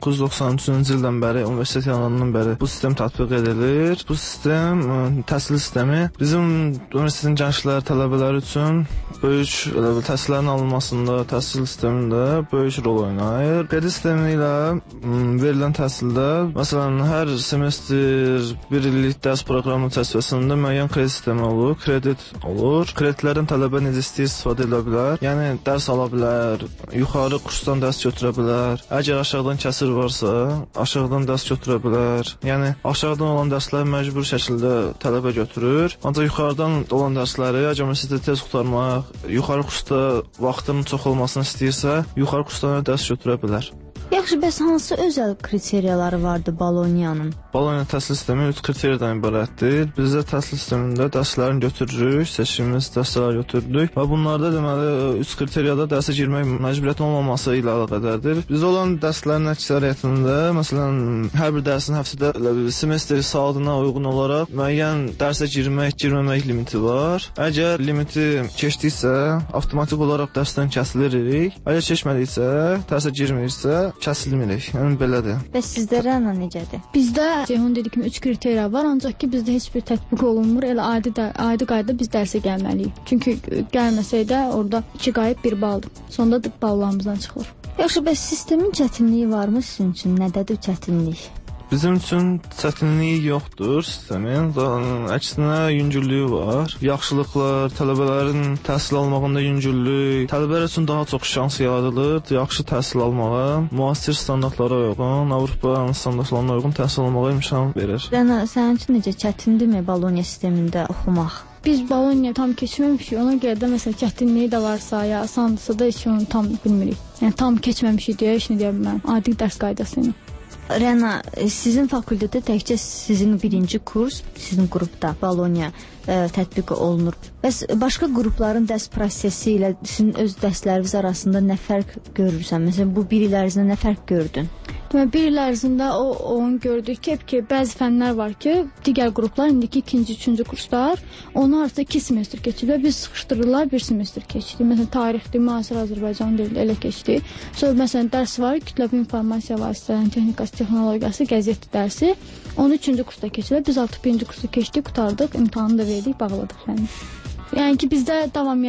1993-cü ildən bəri, universitet yaranandan bəri bu sistem tətbiq edilir. Bu sistem, təhsil sistemi bizim universitetin gənclər, tələbələri üçün böyük təhsillərin alınmasında, təhsil sistemində böyük rol oynayır. Kredit sistemi ilə verilən təhsildə, məsələn, hər semestr bir illik dərs proqramı çərçivəsində müəyyən kredit sistemi olur, kredit olur. Kreditlərdən tələbə necə istəyir istifadə edə bilər. Yəni, dərs ala bilər, yuxarı kursdan dərs götürə bilər. Əgər aşağıdan kəsir varsa, aşağıdan dərs götürə bilər. Yəni, aşağıdan olan dərsləri məcbur şəkildə tələbə götürür. Ancaq yuxarıdan olan dərsləri, əgər məsələn tez qurtarmaq, yuxarı kursda vaxtının çox olmasını istəyirsə, yuxarı kursdan dərs götürə bilər. Yaxşı, bəs hansı özəl kriteriyaları vardı Boloniyanın? Boloniya təhsil sistemi 3 kriteriyadan ibarətdir. Biz də təhsil sistemində dərslərini götürürük, seçdiyimiz dərsləri götürdük və bunlarda deməli 3 kriteriyada dərsə girmək məcburiyyətin olmaması ilə əlaqədardır. Biz olan dərslərin əksəriyyətində, məsələn, hər bir dərsin həftədə semestr saatına uyğun olaraq müəyyən dərsə girməmək limiti var. Əgər limiti keçdiksə, avtomatik olaraq dərsdən kəsilirik. Əgər keçmədiksə, dərsə girmiriksə, kəsilmirik. Yəni belədir. Bəs sizdə Rəna necədir? Bizdə Ceyhun dediyi kimi 3 kriteriya var, ancaq ki bizdə heç bir tətbiq olunmur. Elə adi qayda biz dərsə gəlməliyik. Çünki gəlməsək də orada 2 qayıb 1 baldır. Sonda ballarımızdan çıxılır. Yaxşı, bəs sistemin çətinliyi varmı sizin üçün? Nədədir çətinlik? Bizim üçün çətinliyi yoxdur sistemin. Əksinə yüngüllüyü var. Yaxşılıqlar, tələbələrin təhsil almağında yüngüllük, tələbələr üçün daha çox şans yaradılır, yaxşı təhsil almağa, müasir standartlara uyğun, Avropa standartlarına uyğun təhsil almağa imkan verir. Rəna, sənin üçün necə çətindirmi Boloniya sistemində oxumaq? Biz Boloniya tam keçməmişik, ona görə də məsələn çətinliyi də varsa, ya asandısa da heç onu tam bilmirik. Yəni tam keçməmişik deyə heç nə deyə bilmərəm. Adi dərs qaydası ilə. Rəna, sizin fakültədə təkcə sizin birinci kurs, sizin qrupda Boloniya tətbiq olunur. Bəs başqa qrupların dərs prosesi ilə sizin öz dərsləriniz arasında nə fərq görürsən? Məsələn, bu bir il ərzində nə fərq gördün? Demək, bir il ərzində onu gördük ki, bəzi fənlər var ki, digər qruplar, indiki ikinci, üçüncü kurslar, onun arasında 2 semestr keçib və biz sıxışdırırlar, 1 semestr keçdik. Məsələn, tarixdir, müasir Azərbaycan dili elə keçdi. Sonra məsələn, dərs var, kütləvi informasiya vasitələrinin texnikası, texnologiyası, qəzet dərsi. Onu 3-cü kursda keçirlər. Biz artıq 1-ci kursu keçdik, qutardıq, imtahanı da verdik, bağladıq fəni. Yəni ki, bizdə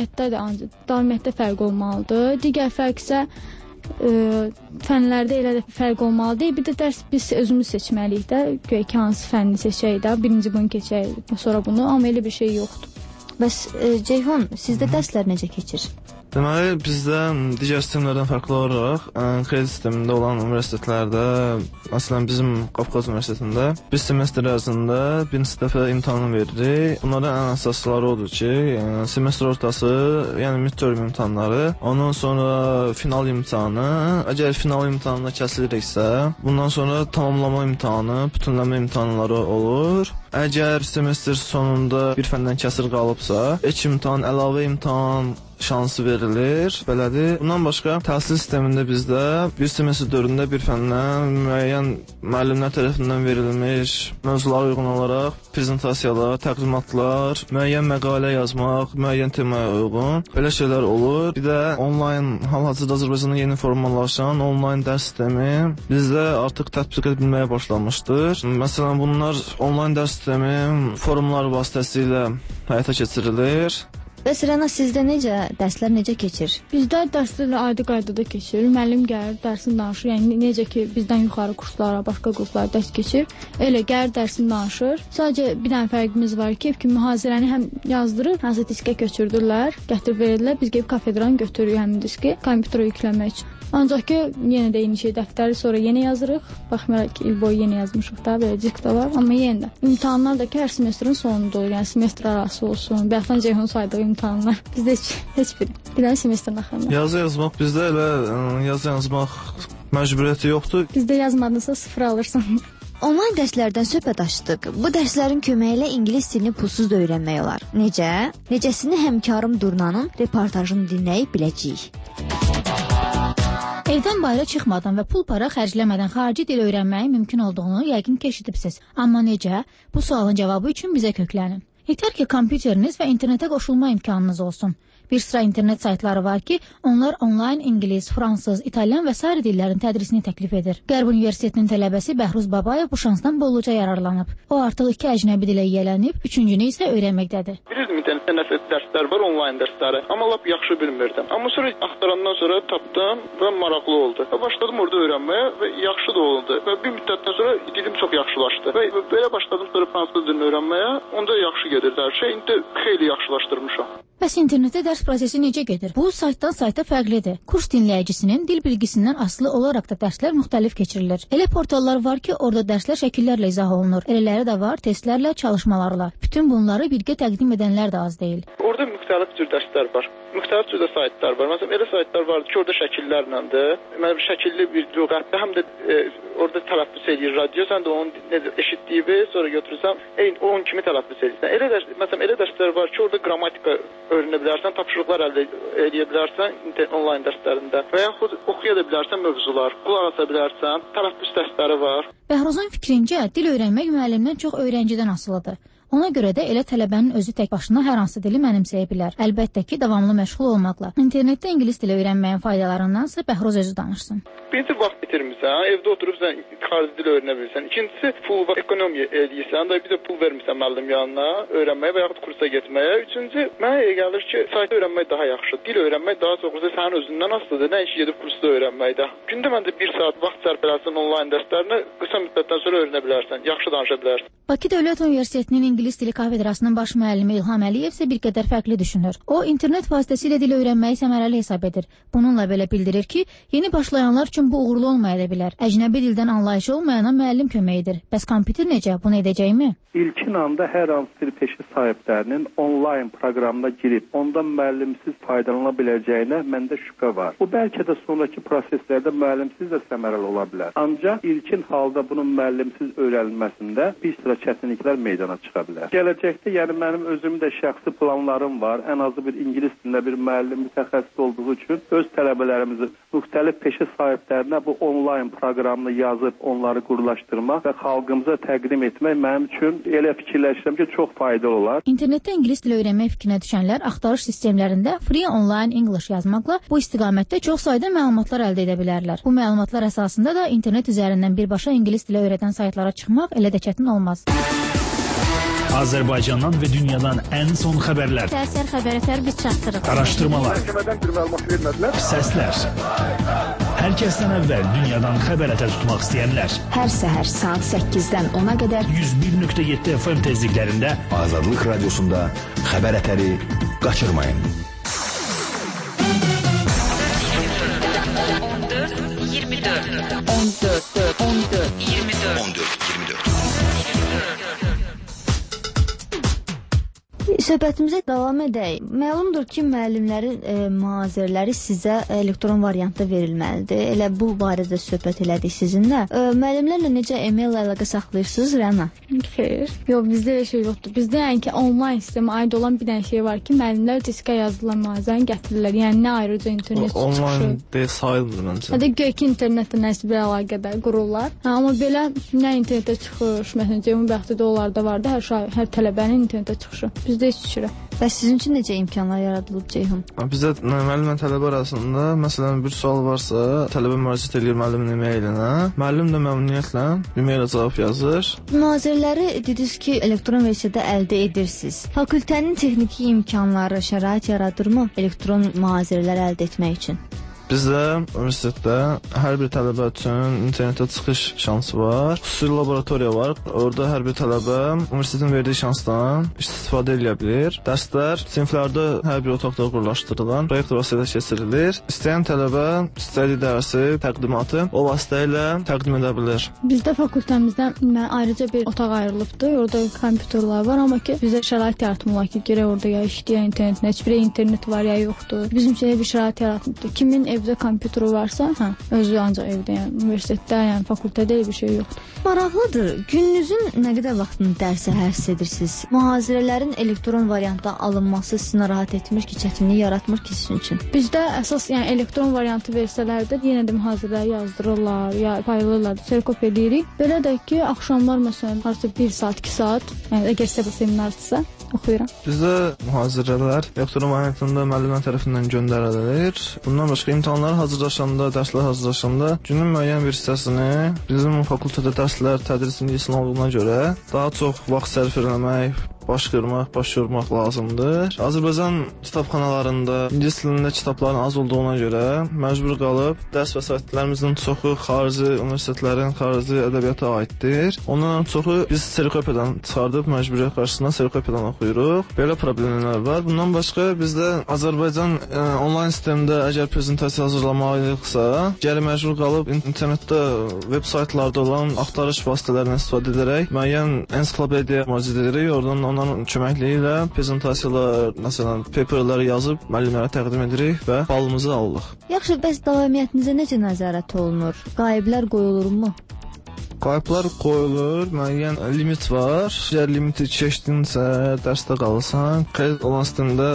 davamiyyətdə fərq olmalıdır. Digər fərq isə fənlərdə elə də fərq olmalı deyil. Bir də dərs biz özümüz seçməliyik də. Göy ki, hansı fənni seçək də, birinci bunu keçək, sonra bunu. Amma elə bir şey yoxdur. Bəs Ceyhun, sizdə dərslər necə keçir? Deməli, bizdə digər sistemlərdən fərqli olaraq kredit sistemində olan universitetlərdə, məsələn, bizim Qafqaz Universitetində bir semestr ərzində birinci dəfə imtahanı veririk. Bunların ən əsasları odur ki, semestr ortası, yəni midterm imtahanları, ondan sonra final imtahanı. Əgər final imtahanına kəsiliriksə, bundan sonra tamamlama imtahanı, bütünləmə imtahanları olur. Əgər semestr sonunda bir fəndən kəsir qalıbsa, ek imtahan, əlavə imtahan şansı verilir, belədir. Bundan başqa təhsil sistemində bizdə bir semestr dövründə bir fəndən müəyyən müəllimlər tərəfindən verilmiş mövzulara uyğun olaraq prezentasiyalar, təqdimatlar, müəyyən məqalə yazmaq, müəyyən temaya uyğun belə şeylər olur. Bir də onlayn, hal-hazırda Azərbaycanda yeni formalaşan onlayn dərs sistemi bizdə artıq tətbiq edilməyə başlanmışdır. Məsələn, bunlar onlayn dərs sistemi forumlar vasitəsilə həyata keçirilir. Bəs Rəna, sizdə dərslər necə keçir? Bizdə dərslər adi qaydada keçir. Müəllim gəlir, dərsini danışır. Yəni necə ki bizdən yuxarı kurslara, başqa qruplara dərs keçir, elə gəlir dərsini danışır. Sadəcə bir dənə fərqimiz var ki, mühazirəni həm yazdırır, hansı diskə köçürdürlər, gətirib verirlər. Biz gəlib kafedranı götürürük həmin diski kompüterə yükləmək üçün. Ancaq ki, yenə də eyni şey, dəftəri sonra yenə yazırıq. Baxmayaraq ki, il boyu yenə yazmışıq da, belə diskdə var. Amma yenə də imtahanlar da ki, hər semestrin sonunda olur. Yəni semestr arası olsun. Bayaqdan Ceyhun saydığı imtahanlar. Bizdə heç biri. Bir dənə semestrin axırında. Yazı yazmaq bizdə elə yazı yazmaq məcburiyyəti yoxdur. Bizdə yazmadınsa 0 alırsan. Onlayn dərslərdən söhbət açdıq. Bu dərslərin köməyi ilə ingilis dilini pulsuz da öyrənmək olar. Necə? Necəsini həmkarım Durnanın reportajını dinləyib biləcəyik. Evdən bayıra çıxmadan və pul para xərcləmədən xarici dil öyrənməyin mümkün olduğunu yəqin ki eşidibsiz. Amma necə? Bu sualın cavabı üçün bizə köklənin. Yetər ki, kompüteriniz və internetə qoşulma imkanınız olsun. Bir sıra internet saytları var ki, onlar onlayn ingilis, fransız, italyan və sair dillərin tədrisini təklif edir. Qərb Universitetinin tələbəsi Bəhruz Babayev bu şansdan bolluca yararlanıb. O artıq 2 əcnəbi dilə yiyələnib, 3-cünü isə öyrənməkdədir. Bilirdim internetdə dərslər var, onlayn dərsləri. Amma lap yaxşı bilmirdim. Amma sonra axtarandan sonra tapdım və maraqlı oldu. Və başladım orada öyrənməyə və yaxşı da oldu. Və bir müddətdən sonra dilim çox yaxşılaşdı. Və belə başladım sonra fransız dilini öyrənməyə. Onda yaxşı gedirdi hər şey. İndi xeyli yaxşılaşdırmışam. Bəs internetdə dərs prosesi necə gedir? Bu, saytdan sayta fərqlidir. Kurs dinləyicisinin dil bilgisindən asılı olaraq da dərslər müxtəlif keçirilir. Elə portallar var ki, orada dərslər şəkillərlə izah olunur. Elələri də var, testlərlə, çalışmalarla. Bütün bunları birgə təqdim edənlər də az deyil. Orada müxtəlif cür dərslər var. Müxtəlif cür saytlar var. Məsələn, elə saytlar var ki, orada şəkillərləndir. Məsələn, şəkilli bir lüğətdə həm də orada tələffüz edir radio, sən də onu eşitdiyi sonra götürürsən, onun kimi tələffüz edirsən. Məsələn, elə dərslər var ki, orada qrammatika öyrənə bilərsən, tapşırıqlar əldə edə bilərsən onlayn dərslərində və yaxud oxuya da bilərsən mövzular, qulaq asa bilərsən, tələffüz dərsləri var. Bəhruzun fikrincə, dil öyrənmək müəllimdən çox öyrəncidən asılıdır. Ona görə də elə tələbənin özü tək başına hər hansı dili mənimsəyə bilər. Əlbəttə ki, davamlı məşğul olmaqla. İnternetdə ingilis dili öyrənməyin faydalarındansa Bəhruz özü danışsın. Birinci vaxt itirmirsən, evdə oturub sən xarici dil öyrənə bilirsən. İkincisi, pul və ekonomiya edirsən, bir də pul vermirsən müəllim yanına öyrənməyə və yaxud kursa getməyə. Üçüncü, mənə gəlir ki, sayt öyrənmək daha yaxşı. Dil öyrənmək daha çox sənin özündən asılıdır. Nə iş gedib kursda öyrənməkdə. Gündə məndə 1 saat vaxt sərf edərsən onlayn dərslərinə, qısa müddətdən sonra öyrənə bilərsən, yaxşı danışa bilərsən. Bakı Dövlət Universitetinin İngilis dili kafedrasının baş müəllimi İlham Əliyev isə bir qədər fərqli düşünür. O, internet vasitəsilə dil öyrənməyi səmərəli hesab edir. Bununla belə bildirir ki, yeni başlayanlar üçün bu uğurlu olmaya da bilər. Əcnəbi dildən anlayışı olmayana müəllim kömək edir. Bəs kompüter necə? Bunu edəcəkmi? İlkin anda hər hansı bir peşə sahiblərinin onlayn proqramına girib, ondan müəllimsiz faydalana biləcəyinə məndə şübhə var. Bu bəlkə də sonraki proseslərdə müəllimsiz də səmərəli ola bilər. Ancaq ilkin halda bunun müəllimsiz öyrənilməsində bir sıra çətinliklər meydana çıxa bilər. Gələcəkdə, yəni mənim özümün də şəxsi planlarım var. Ən azı bir ingilis dilində bir müəllim mütəxəssis olduğu üçün öz tələbələrimizi müxtəlif peşə sahiblərinə bu onlayn proqramını yazıb onları qurlaşdırmaq və xalqımıza təqdim etmək mənim üçün elə fikirləşirəm ki, çox faydalı olar. İnternetdə ingilis dili öyrənmək fikrinə düşənlər axtarış sistemlərində Free Online English yazmaqla bu istiqamətdə çox sayda məlumatlar əldə edə bilərlər. Bu məlumatlar əsasında da internet üzərindən birbaşa ingilis dili öyrədən saytlara çıxmaq elə də çətin olmaz. Azərbaycandan və dünyadan ən son xəbərlər, Səhər xəbərlər biz çatdırırıq. araşdırmalar, səslər. Hər kəsdən əvvəl dünyadan xəbər ətə tutmaq istəyənlər. Hər səhər saat 8-dən 10-a qədər 101.7 FM tezliklərində Azadlıq Radiosunda xəbər ətəri qaçırmayın. 14-24 Söhbətimizə davam edək. Məlumdur ki, müəllimlərin mühazirələri sizə elektron variantda verilməlidir. Elə bu barədə söhbət elədik sizinlə. Müəllimlərlə necə e-mail əlaqə saxlayırsınız, Rəna? Xeyr. Yox, bizdə elə şey yoxdur. Bizdə yəni ki, onlayn sistemə aid olan bir dənə şey var ki, müəllimlər diskə yazılan mühazirəni gətirirlər. Yəni nə ayrıca internet çıxışı. Onlayn deyə sayılmır məncə. Hətta göy ki, internetlə nəsə bir əlaqədar qururlar. Amma belə nə internetə çıxış, məsələn, Ceyhun bəxtədə onlarda vardı, hər tələbənin internetə çıxışı. Bizdə heç düşürə. Bəs sizin üçün necə imkanlar yaradılıb, Ceyhun? Bizdə müəllimlə tələbə arasında, məsələn, bir sual varsa, tələbə müraciət edir müəllimin e-mailinə. Müəllim də məmnuniyyətlə e-mailə cavab yazır. Mühazirələri dediniz ki, elektron versiyada əldə edirsiniz. Fakültənin texniki imkanları, şərait yaradırmı elektron mühazirələr əldə etmək üçün? Bizdə universitetdə hər bir tələbə üçün internetə çıxış şansı var. Xüsusi laboratoriya var. Orada hər bir tələbə universitetin verdiyi şansdan istifadə edə bilər. Dərslər siniflərdə hər bir otaqda qurlaşdırılan proyektor vasitəsilə keçirilir. İstəyən tələbə istədiyi dərsi, təqdimatı o vasitə ilə təqdim edə bilər. Bizdə fakültəmizdə ayrıca bir otaq ayrılıbdır. Orada kompüterlər var, amma ki, bizə şərait yaratmırlar ki, gərək orada ya işləyən internetin, heç bir internet var ya yoxdur. Bizim üçün bir şərait yaratmırdı. Kimin evdə kompüteri varsa, özü ancaq evdə, yəni universitetdə, yəni fakültədə bir şey yoxdur. Maraqlıdır. Gününüzün nə qədər vaxtını dərsə həsr edirsiniz? Mühazirələrin elektron variantda alınması sizi narahat etmir ki, çətinlik yaratmır ki sizin üçün? Bizdə əsas, yəni elektron variantı versələr də yenə də mühazirələri yazdırırlar, ya paylayırlar, serkop edirik. Belə də ki, axşamlar məsələn, harca 1 saat, 2 saat, yəni əgər seminardırsa, oxuyuram. Bizdə mühazirələr elektron variantında müəllimlər tərəfindən göndərilir. Bundan başqa imtahanlara hazırlaşanda, dərslərə hazırlaşanda günün müəyyən bir hissəsini bizim fakültədə dərslər tədris ingiliscə olduğuna görə daha çox vaxt sərf etmək, baş yormaq lazımdır. Azərbaycan kitabxanalarında ingilis dilində kitabların az olduğuna görə məcbur qalıb dərs vəsaitlərimizin çoxu xarici universitetlərin xarici ədəbiyyata aiddir. Onların çoxu biz serikopiyadan çıxardıb məcburiyyət qarşısında serikopiyadan oxuyuruq. Belə problemlər var. Bundan başqa bizdə Azərbaycan onlayn sistemdə əgər prezentasiya hazırlamalıyıqsa, gəri məcbur qalıb internetdə veb saytlarda olan axtarış vasitələrindən istifadə edərək müəyyən ensiklopediya müraciət edirik. Oradan onların köməkliyi ilə prezentasiyalar, məsələn, paperləri yazıb müəllimlərə təqdim edirik və balımızı alırıq. Yaxşı, bəs davamiyyətinizə necə nəzarət olunur? Qayblar qoyulurmu? Qayblar qoyulur, müəyyən limit var. Əgər limiti keçdinsə, dərsdə qalırsan, kredit olan sistemdə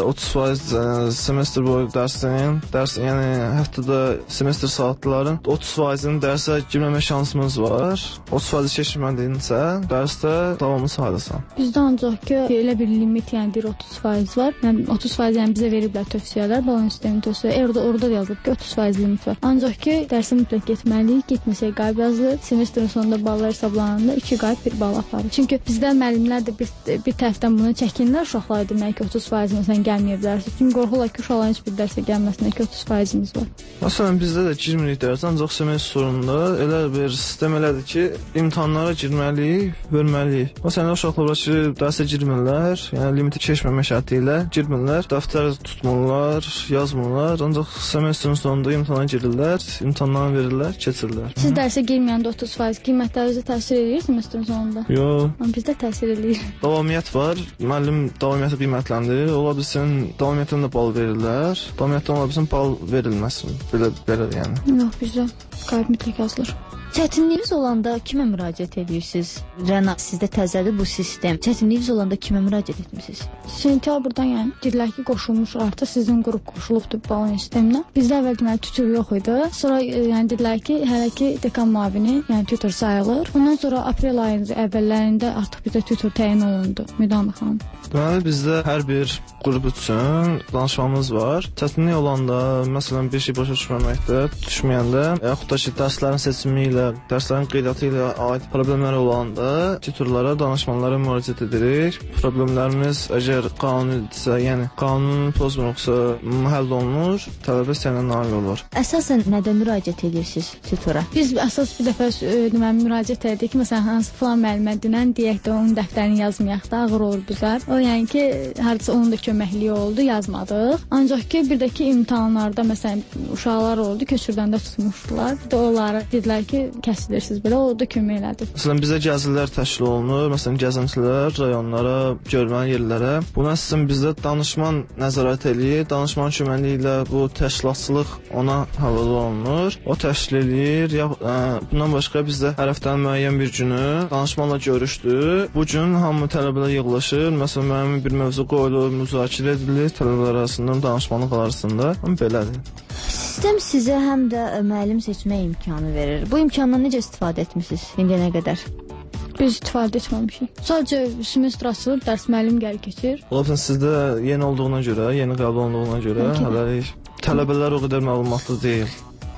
30% semestr boyu dərsin, yəni həftədə semestr saatların 30%-nin dərsə girməmə şansımız var. 30% keçmədinsə, dərsdə davamlı sayılırsan. Bizdə ancaq ki, elə bir limit, yəni deyir 30% var. Yəni 30% yəni bizə veriblər tövsiyələr, balon sistemi tövsiyə. Orada yazılıb ki, 30% limit var. Ancaq ki, dərsə mütləq getməliyik, getməsək qayb yazılır. Semestrin sonunda ballar hesablananda 2 qayb 1 bal aparır. Çünki bizdə müəllimlər də bir tərəfdən bunu çəkinirlər, uşaqlar demək ki 30% məsələn gəlməyiblər. Çünki qorxurlar ki, uşaqların heç bir dərsə gəlməsinə ki 30%-imiz var. Məsələn bizdə də girmirik dərsə, ancaq semestr sonunda elə bir sistem elədir ki, imtahanlara girməliyik, verməliyik. Məsələn uşaqlar var ki, dərsə girmirlər, yəni limiti keçməmə şərti ilə girmirlər, dəftər tutmurlar, yazmırlar, ancaq semestrin sonunda imtahana girirlər, imtahanlarını verirlər, keçirlər. Siz dərsə girməyəndə 30% qiymətlərinizə təsir edir semestrin sonunda? Yox. Amma bizdə təsir edir. Davamiyyət var. Müəllim davamiyyəti qiymətləndirir. Ola bilsin davamiyyətdən də bal verirlər. Davamiyyətdən ola bilsin bal verilməsin. Belə yəni. Yox, bizdə qayb mütləq yazılır. Çətinliyiniz olanda kimə müraciət edirsiniz? Rəna, sizdə təzədir bu sistem. Çətinliyiniz olanda kimə müraciət etmisiniz? Sentyabrdan yəni dedilər ki, qoşulmuş artıq sizin qrup qoşulubdur balon sisteminə. Bizdə əvvəl deməli tutor yox idi. Sonra yəni dedilər ki, hələ ki dekan müavini, yəni tutor sayılır. Ondan sonra aprel ayının əvvəllərində artıq bizdə tutor təyin olundu. Müdamə xanım. Deməli bizdə hər bir qrup üçün danışmamız var. Çətinlik olanda, məsələn bir şey başa düşməyəndə, yaxud da ki dərslərin seçimi ilə, dərslərin qeydiyyatı ilə aid problemlər olanda tutorlara, danışmanlara müraciət edirik. Problemlərimiz əgər qanunidirsə, yəni qanun pozmuruqsa həll olunur, tələbə istəyənə nail olur. Əsasən nədən müraciət edirsiniz tutora? Biz əsas bir dəfə deməli müraciət etdik ki, məsələn hansı falan müəllimə dinən deyək də onun dəftərini yazmayaq da, ağır olur bizə. O yəni ki, hardasa onun da köməkliyi oldu, yazmadıq. Ancaq ki, bir də ki imtahanlarda məsələn uşaqlar oldu, köçürdəndə tutmuşdular. Bir də onlara dedilər ki, kəsilirsiniz belə, o da kömək elədi. Məsələn bizə gəzilər təşkil olunur, məsələn gəzintilər rayonlara, görməli yerlərə. Buna əsasən bizdə danışman nəzarət eləyir, danışman köməkliyi ilə bu təşkilatçılıq ona havale olunur. O təşkil eləyir. Bundan başqa bizdə hər həftənin müəyyən bir günü danışmanla görüşdü. Bu gün hamı tələbələr yığılışır. Məsələn müəyyən bir mövzu qoyulur, müzakirə edilir tələbələr arasında, danışmanlıq arasında. Belədir. Sistem sizə həm də müəllim seçmək imkanı verir. Bu imkandan necə istifadə etmisiniz indiyənə qədər? Biz istifadə etməmişik. Sadəcə semestr açılır, dərs müəllim gəlir keçir. Ola bilsin sizdə yeni olduğuna görə, yeni qəbul olunduğuna görə hələlik tələbələr o qədər məlumatlı deyil.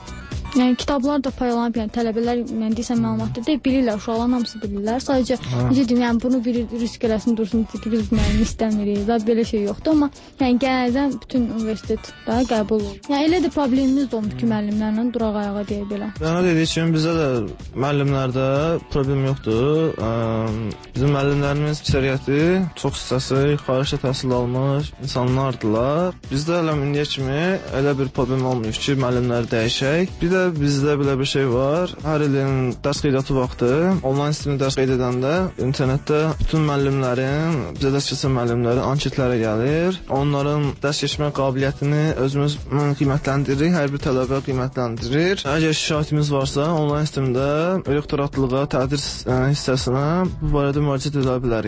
Yəni kitablar da paylanıb, yəni tələbələr mən desəm məlumatlı deyil, bilirlər, uşaqların hamısı bilirlər. Sadəcə necə deyim, yəni bunu bir risk eləsin, dursun ki, biz müəllim istəmirik. Zət belə şey yoxdur, amma yəni genəldən bütün universitetdə qəbul olur. Yəni elə də problemimiz də olmur ki, müəllimlərlə duraq ayağa deyə belə. Yəni dediyi kimi bizdə də müəllimlərdə problem yoxdur. Bizim müəllimlərimiz əksəriyyəti çox hissəsi xaricdə təhsil almış insanlardılar. Bizdə hələ indiyə kimi elə bir problem olmuyor ki, müəllimləri dəyişək. Bir də bizdə belə bir şey var. Hər ilin dərs qeydiyyatı vaxtı onlayn sistemdə dərs qeyd edəndə internetdə bütün müəllimlərin, bizə dərs keçən müəllimlərin anketləri gəlir. Onların dərs keçmə qabiliyyətini özümüz qiymətləndiririk, hər bir tələbə qiymətləndiririk. Əgər şikayətimiz varsa, onlayn sistemdə rektoratlığa, tədris hissəsinə bu barədə müraciət edə bilərik.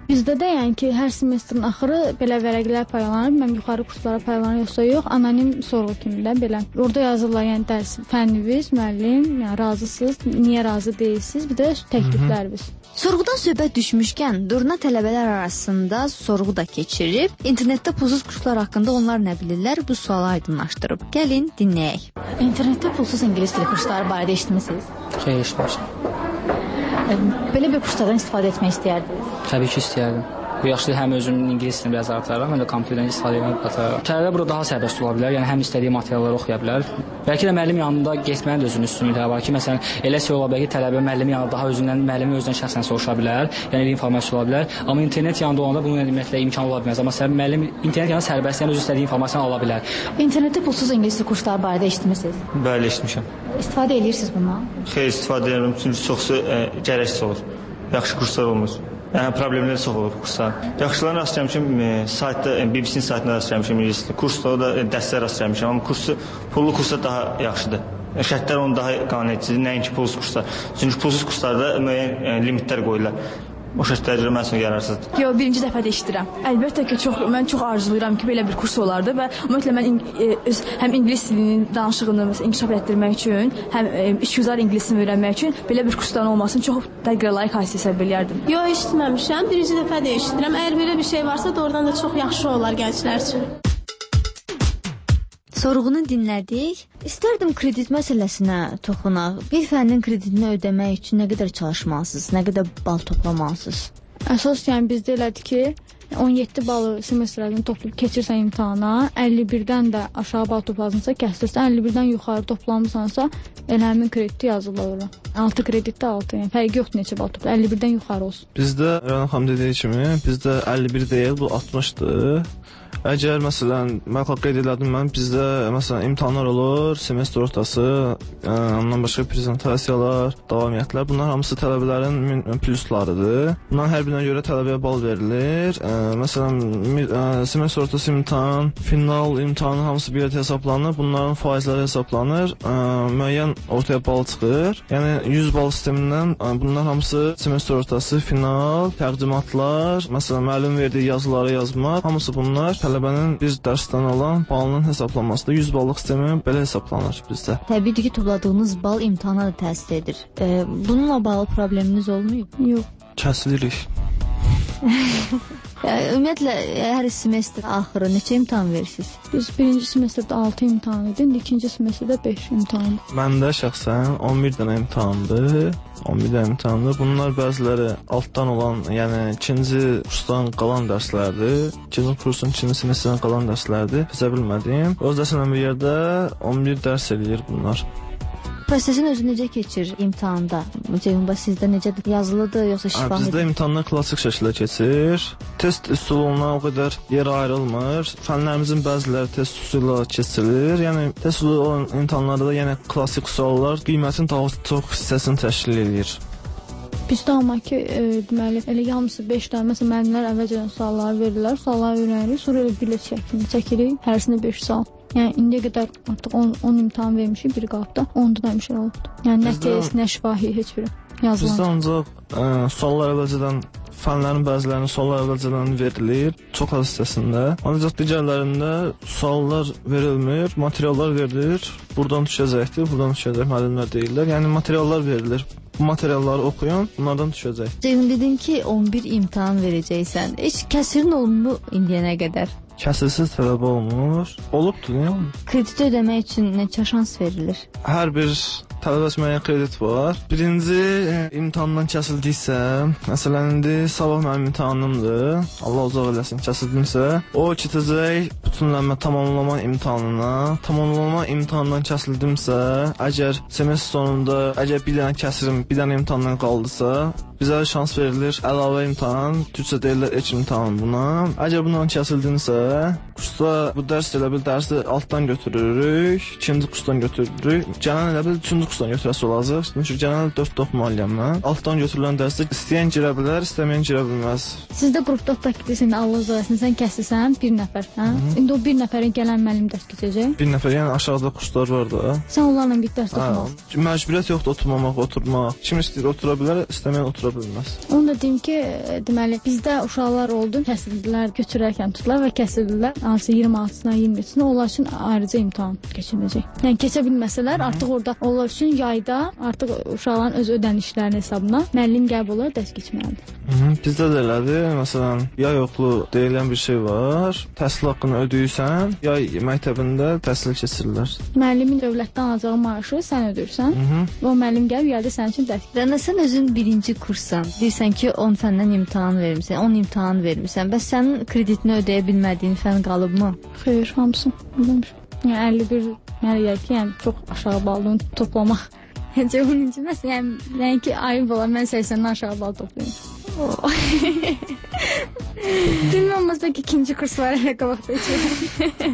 Bizdə də yəni ki, hər semestrin axırı belə vərəqlər paylanır. Mən yuxarı kurslara paylanır yoxsa yox, anonim sorğu kimi də belə. Orada yazırlar, yəni dərs fənniniz, müəllim, yəni razısınız, niyə razı deyilsiniz, bir də təklifləriniz. Sorğudan söhbət düşmüşkən, Durna tələbələr arasında sorğu da keçirib. İnternetdə pulsuz kurslar haqqında onlar nə bilirlər? Bu sualı aydınlaşdırıb. Gəlin dinləyək. İnternetdə pulsuz ingilis dili kursları barədə eşitmisiniz? Xeyr, eşitmişəm. Belə bir kurslardan istifadə etmək istəyərdiniz? Təbii ki, istəyərdim. Bu yaxşı həm özümün ingilis dilini biraz artıraraq, həm də kompüterdən istifadə etmək bacararaq. Tələbə burada daha sərbəst ola bilər, yəni həm istədiyi materialları oxuya bilər. Bəlkə də müəllim yanında getməyin də özünün üstünlüyü var ki, məsələn, elə şey ola bilər ki, tələbə müəllimin yanında daha müəllimin özündən şəxsən soruşa bilər, yəni informasiya ola bilər. Amma internet yanında olanda bunun ümumiyyətlə imkan ola bilməz. Amma müəllim internet yanında sərbəst, yəni özü istədiyi informasiyanı ala bilər. İnternetdə pulsuz ingilis dili kursları barədə eşitmisiniz? Bəli, eşitmişəm. İstifadə edirsiniz bundan? Xeyr, istifadə edirəm, çünki çoxsu gərəksiz olur. Yaxşı kurslar olmur. Yəni problemlər çox olur kurslar. Yaxşılarını rast gəlmişəm, saytda BBC-nin saytında rast gəlmişəm ingilis dili kursda, o da dərslər rast gəlmişəm, amma kursu pullu kurslar daha yaxşıdır. Şərtlər onu daha qanunedicidir, nəinki pulsuz kurslar. Çünki pulsuz kurslarda müəyyən limitlər qoyurlar. O şərtlər mənim üçün yararsızdır. Yox, birinci dəfə də eşidirəm. Əlbəttə ki, mən çox arzulayıram ki, belə bir kurs olardı və ümumiyyətlə mən həm ingilis dilinin danışığını inkişaf etdirmək üçün, həm işgüzar ingilisini öyrənmək üçün belə bir kursların olmasını çox təqdirə layiq hadisə hesab edirdim. Yox, eşitməmişəm. Birinci dəfə də eşidirəm. Əgər belə bir şey varsa, doğrudan da çox yaxşı olar gənclər üçün. Sorğunu dinlədik. İstərdim kredit məsələsinə toxunaq. Bir fənnin kreditini ödəmək üçün nə qədər çalışmalısınız, nə qədər bal toplamalısınız? Əsas yəni bizdə elədir ki, 17 balı semestrlərdən toplayıb keçirsən imtahana, 51-dən də aşağı bal topladınsa kəsilirsən, 51-dən yuxarı toplamısansa elə həmin krediti yazılır ora. 6 kreditdə 6, yəni fərqi yoxdur neçə bal topla, 51-dən yuxarı olsun. Bizdə Rəna xanım dediyi kimi, bizdə 51 deyil, bu 60-dır. Əgər məsələn, mən qeyd elədim, bizdə məsələn imtahanlar olur, semestr ortası, ondan başqa prezentasiyalar, davamiyyətlər, bunlar hamısı tələbələrin pluslarıdır. Bunların hər birinə görə tələbəyə bal verilir. Məsələn, semestr ortası imtahan, final imtahanı hamısı bir yerdə hesablanır, bunların faizləri hesablanır, müəyyən ortaya bal çıxır. Yəni 100 bal sistemindən bunlar hamısı semestr ortası, final, təqdimatlar, məsələn, müəllim verdiyi yazıları yazmaq, hamısı bunlar tələbənin bir dərsdən alan balının hesablanmasıdır. 100 ballıq sistemi belə hesablanır bizdə. Təbii ki, topladığınız bal imtahana da təsir edir. Bununla bağlı probleminiz olmayıb? Yox. Kəsilirik. Ümumiyyətlə, hər semestr axırı neçə imtahan verirsiniz? Biz birinci semestrdə 6 imtahan idi, ikinci semestrdə 5 imtahan. Məndə şəxsən 11 dənə imtahandır. 11 dənə imtahandır. Bunlar bəziləri altdan olan, yəni ikinci kursdan qalan dərslərdir. İkinci kursun ikinci semestrdən qalan dərslərdir. Bizə bilmədiyim. Öz dərslə bir yerdə 11 dərs eləyir bunlar. Prosesin özü necə keçir imtahanda? Ceyhunba sizdə necə yazılıdır, yoxsa şifahi? Bizdə imtahanlar klassik şəkildə keçir. Test üsuluna o qədər yer ayrılmır. Fənlərimizin bəziləri test üsulu keçirilir. Yəni test üsulu olan imtahanlarda da yenə klassik suallar qiymətin daha çox hissəsini təşkil edir. Bizdə amma ki, deməli, elə hamısı 5 dənə, məsələn, müəllimlər əvvəlcədən sualları verirlər, sualları öyrənirik, sonra elə bilet şəklində çəkirik, hərisində 5 sual. Yəni indiyə qədər artıq 10 imtahan vermişik, biri qaldı, 10-da da həmişə olubdu. Yəni nə test, nə şifahi, heç biri yazılan. Bizdə ancaq suallar əvvəlcədən, fənlərin bəzilərinin suallar əvvəlcədən verilir, çox az hissəsində. Ancaq digərlərində suallar verilmir, materiallar verilir, buradan düşəcəkdir, buradan düşəcək, müəllimlər deyirlər. Yəni materiallar verilir. Bu materialları oxuyun, bunlardan düşəcək. Ceyhun, dedin ki, 11 imtahan verəcəksən. Heç kəsirin olunmu indiyənə qədər? Kəsilsiz tələbə olmur. Olubdur, niyə olmur? Krediti ödəmək üçün neçə şans verilir? Hər bir tələbə üçün müəyyən kredit var. Birinci imtahandan kəsildiysə, məsələn, indi sabah mənim imtahanımdır. Allah uzaq eləsin, kəsildimsə, o keçəcək bütünlənmə tamamlama imtahanına. Tamamlama imtahandan kəsildimsə, əgər semestr sonunda, əgər bir dənə kəsirim, bir dənə imtahandan qaldısa, bizə şans verilir, əlavə imtahan, türkçə deyirlər ek imtahan buna. Əgər bundan kəsildinsə, kursda bu dərs elə bil dərsi altdan götürürük, ikinci kursdan götürürük. Gələn elə bil üçüncü kursdan götürəsi olacaq. Çünki genel 4 oxumalıyam mən. Altdan götürülən dərsə istəyən girə bilər, istəməyən girə bilməz. Sizdə qrupda praktikasında Allah zərəsində sən kəsilsən, bir nəfər, hə? İndi o bir nəfərin gələn müəllim dərs keçəcək. Bir nəfər, yəni aşağıda kurslar var da. Sən onlarla bir dərs oxumaq. Məcburiyyət yoxdur oturmamaq, oturmaq. Kim istəyir otura bilər, istəməyən otura bilməz. Onu da deyim ki, deməli bizdə uşaqlar oldu, kəsildilər, götürərkən tutdular və kəsildilər. Hansı 26-sına, 23-sünə onlar üçün ayrıca imtahan keçiriləcək. Yəni keçə bilməsələr, artıq orada onlar üçün yayda artıq uşaqların öz ödənişlərinin hesabına müəllim qəbul olaraq dərs keçməlidir. Bizdə də elədir. Məsələn, yay okulu deyilən bir şey var. Təhsil haqqını ödəyirsən, yay məktəbində təhsil keçirirlər. Müəllimin dövlətdən alacağı maaşı sən ödəyirsən. O müəllim gəlib yerdə sənin üçün dərs. Rəna, sən özün birinci kurssan. Deyirsən ki, 10 fəndən imtahan vermisən, 10 imtahan vermisən. Bəs sənin kreditini ödəyə bilmədiyin fən qalıbmı? Xeyr, hamısı. Yəni 51, yəni çox aşağı balını toplamaq. Heç onun yəni ki, ayıb olar, mən 80-dən aşağı bal toplayım. Bilməm, olmazsa ki, ikinci kurs var, elə qabaqda içirəm.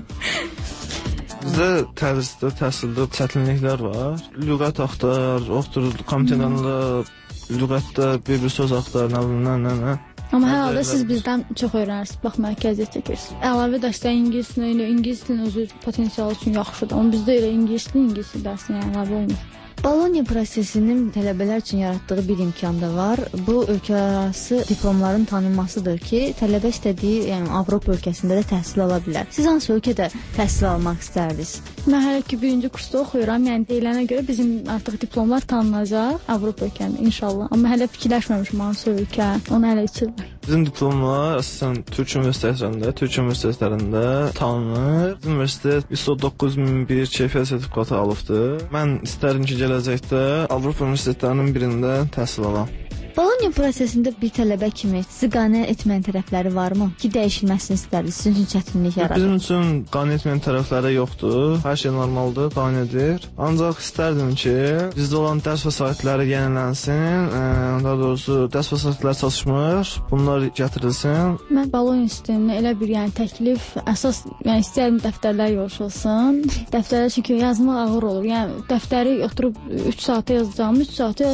Bizdə tədrisdə, təhsildə çətinliklər var. Lüğət axtar, oxtur, komitələrlə lüğətdə bir söz axtar, nə. Amma hər halda siz bizdən çox öyrənirsiniz, bax, mərkəziyyət çəkirsiniz. Əlavə dərsdə ingilis dilinin özü potensialı üçün yaxşıdır. Amma bizdə elə ingilis dərsinə əlavə olmur. Bologna prosesinin tələbələr üçün yaratdığı bir imkan da var. Bu ölkəarası diplomların tanınmasıdır ki, tələbə istədiyi, yəni Avropa ölkəsində də təhsil ala bilər. Siz hansı ölkədə təhsil almaq istərdiniz? Mən hələ ki birinci kursda oxuyuram. Yəni deyilənə görə bizim artıq diplomlar tanınacaq Avropa ölkəsində inşallah. Amma hələ fikirləşməmişəm hansı ölkə. Onu hələ içirlər. Bizim diplomlar əsasən Türk universitetlərində tanınır. Bizim universitet ISO 9001 keyfiyyət sertifikatı alıbdır. Mən istərdim ki, gələcəkdə Avropa universitetlərinin birində təhsil alam. Bologna prosesində bir tələbə kimi sizi qane etməyən tərəfləri varmı? Ki, dəyişilməsini istərdiniz, sizin üçün çətinlik yaradır? Bizim üçün qane etməyən tərəfləri yoxdur. Hər şey normaldır, qanedir. Ancaq istərdim ki, bizdə olan dərs vəsaitləri yenilənsin. Daha doğrusu, dərs vəsaitləri çalışmır, bunlar gətirilsin. Mən Bologna sisteminə elə bir təklif, əsas, istəyərdim dəftərlər yoxsulsun. Dəftərlər çünki yazmaq ağır olur. Dəftəri oturub 3 saata yazacağım, 3 saata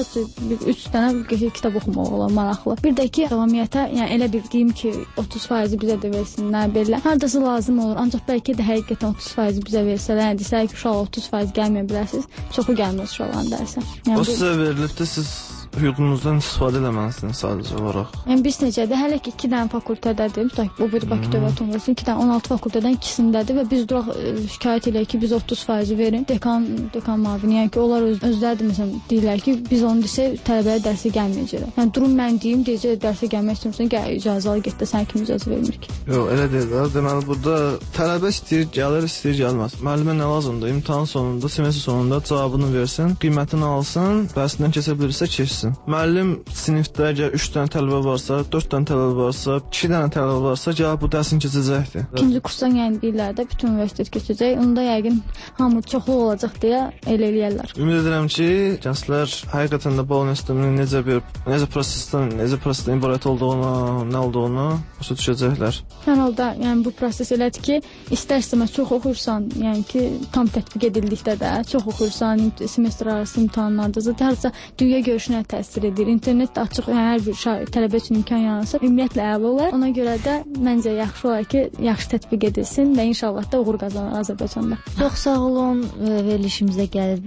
3 dənə kitab oxumaq olar, maraqlı. Bir də ki, davamiyyətə, elə bir deyim ki, 30% bizə də versinlər, belə. Hardası lazım olur, ancaq bəlkə də həqiqətən 30% bizə versələr, desək ki, uşaq 30% gəlməyə bilərsiniz, çoxu gəlməz uşaqların dərsə. O sizə verilibdə, siz hüququnuzdan istifadə eləməlisiniz sadəcə olaraq. Biz necədir? Hələ ki 2 dənə fakültədədir. O bir Bakı Dövlət Universiteti 2 dənə 16 fakültədən ikisindədir və biz duraq şikayət eləyək ki, biz 30% verin. Dekan müavini, yəni ki, onlar özləri də məsələn deyirlər ki, biz onu desək tələbəyə dərsə gəlməyəcəklər. Yəni durum mən deyim, deyəcək dərsə gəlmək istəmirsən, gəl icazə al, get də sən kimi icazə vermirik. Yox, elə deyil də. Deməli burada tələbə istəyir, gəlir, istəyir, gəlməz. Müəllimə nə lazımdır? İmtahan sonunda, semestr sonunda cavabını versin, qiymətini alsın, dərsindən keçə bilirsə keçsin. Müəllim sinifdə əgər 3 dənə tələbə varsa, 4 dənə tələbə varsa, 2 dənə tələbə varsa, gəlib bu dərsin keçəcəkdir. İkinci kursdan deyirlər də bütün universitet keçəcək. Onda yəqin hamı çoxlu olacaq deyə elə eləyərlər. Ümid edirəm ki, gənclər həqiqətən də Bologna sisteminin necə prosesdən ibarət olduğunu, nə olduğunu başa düşəcəklər. Hər halda, bu proses elədir ki, istər-istəməz çox oxuyursan, ki, tam tətbiq edildikdə də çox oxuyursan, semestr arası imtahanlarda da dünya görüşünə təsir edir. İnternet də açıq, hər bir tələbə üçün imkan yaransa, ümumiyyətlə əla olar. Ona görə də məncə yaxşı olar ki, yaxşı tətbiq edilsin və inşallah da uğur qazanar Azərbaycanda. Çox sağ olun, verilişimizə gəlib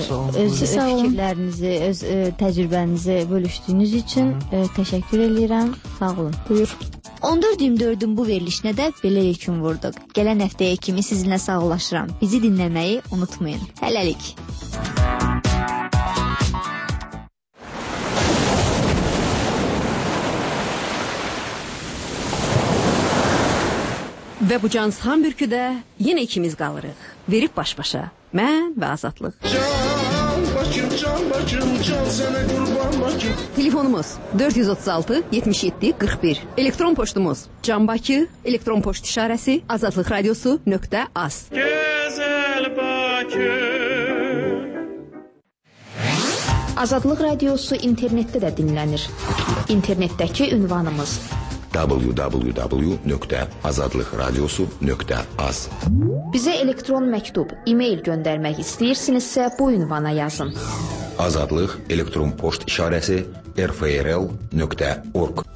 öz fikirlərinizi, öz təcrübənizi bölüşdüyünüz üçün təşəkkür edirəm. Sağ olun. Buyur. 14-24-ün bu verilişinə də belə yekun vurduq. Gələn həftəyə kimi sizinlə sağollaşıram. Bizi dinləməyi unutmayın. Hələlik. Və bu cansıxan bürküdə yenə ikimiz qalırıq. Verib baş-başa. Mən və Azadlıq. Can sənə qurban Bakı. Telefonumuz 436 77 41. Elektron poçtumuz canbakı, elektron poçt işarəsi azadlıqradiosu.az. Gözəl Bakı. Azadlıq Radiosu internetdə də dinlənir. İnternetdəki ünvanımız www.azadlıqradiosu.az. Bizə elektron məktub, e-mail göndərmək istəyirsinizsə bu ünvana yazın. Azadlıq elektron poçt işarəsi rfrl.org.